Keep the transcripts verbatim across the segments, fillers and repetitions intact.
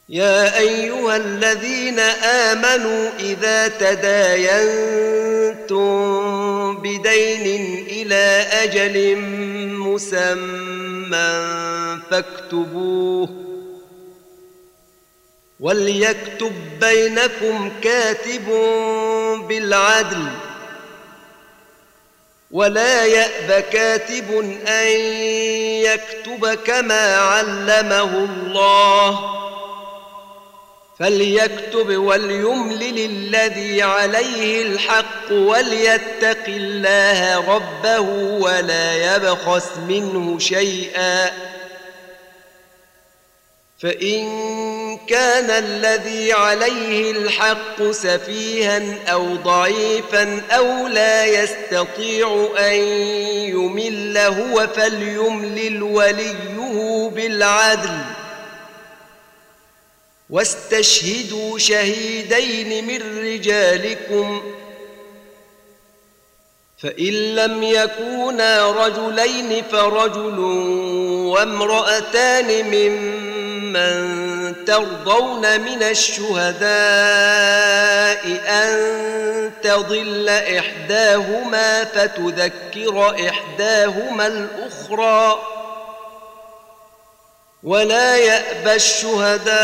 يا أيها الذين آمنوا إذا تداينتم بدين إلى أجل مسمى فاكتبوه وليكتب بينكم كاتب بالعدل ولا يأب كاتب أن يكتب كما علمه الله فليكتب وليملل الذي عليه الحق وليتق الله ربه ولا يبخس منه شيئا فإن كان الذي عليه الحق سفيها أو ضعيفا أو لا يستطيع أن يمل هو فليملل وليه بالعدل واستشهدوا شهيدين من رجالكم فإن لم يكونا رجلين فرجل وامرأتان ممن ترضون من الشهداء أن تضل إحداهما فتذكر إحداهما الأخرى ولا يأبى الشهداء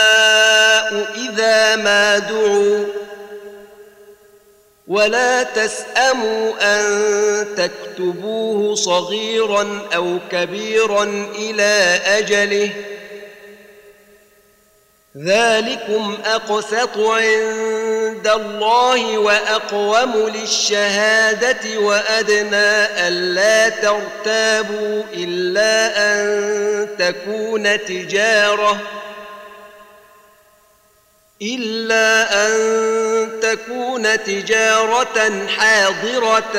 إذا ما دعوا ولا تسأموا أن تكتبوه صغيرا أو كبيرا إلى أجله ذلكم أقسط عند الله وأقوم للشهادة وأدنى ألا ترتابوا إلا أن تكون تجارة إلا أن تكون تجارة حاضرة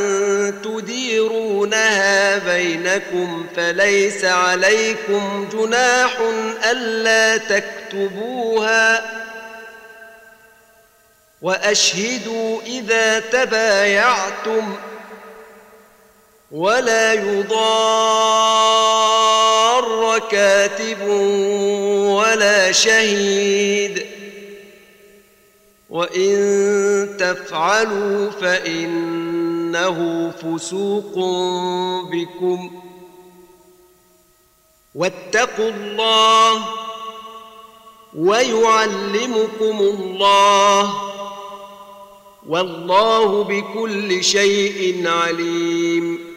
تديرونها بينكم فليس عليكم جناح ألا تكتبوها وأشهدوا إذا تبايعتم ولا يضار كاتب ولا شهيد وإن تفعلوا فإنه فسوق بكم واتقوا الله ويعلمكم الله والله بكل شيء عليم